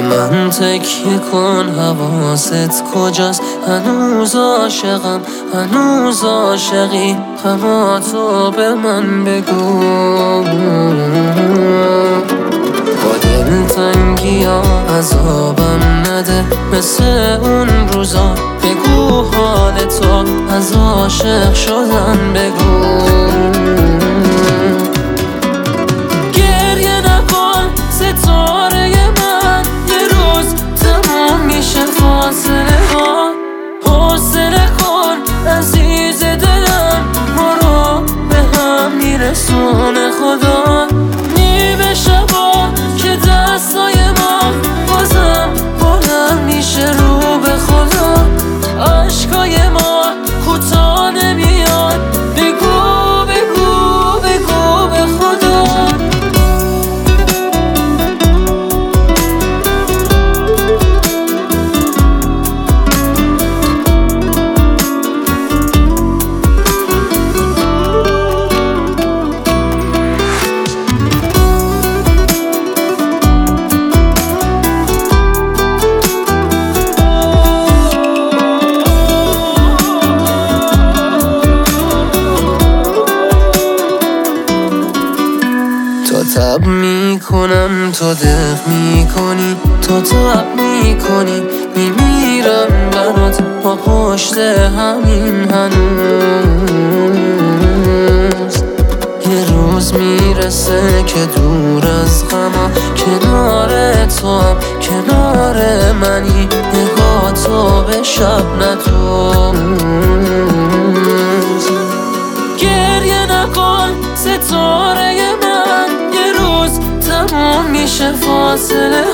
من تکیه کن، حواست کجاست؟ هنوز عاشقم، هنوز عاشقی، اما تو به من بگو. با دلتنگی ها عذابم نده مثل اون روزا، بگو حال تو از عاشق شدن بگو. گریه نکن ستاره من، یه روز تموم میشه فاصله ها. حوصله کن عزیز دلم، ما رو به هم میرسونه خدا. نیمه شبا که دستای ما بازم بلند میشه رو به خدا. عشقای ما کوتاه نمیاد، بگو بگو بگو به خدا. تب میکنم تو دق میکنی، تو تب میکنی، میمیرم برات با پشت همین هنوز. یه روز میرسه که دور از غمم، کنار تو هم کنار منی، نگاه تو به شب ندوز. گریه نکن ستاره من، یه روز تموم میشه فاصله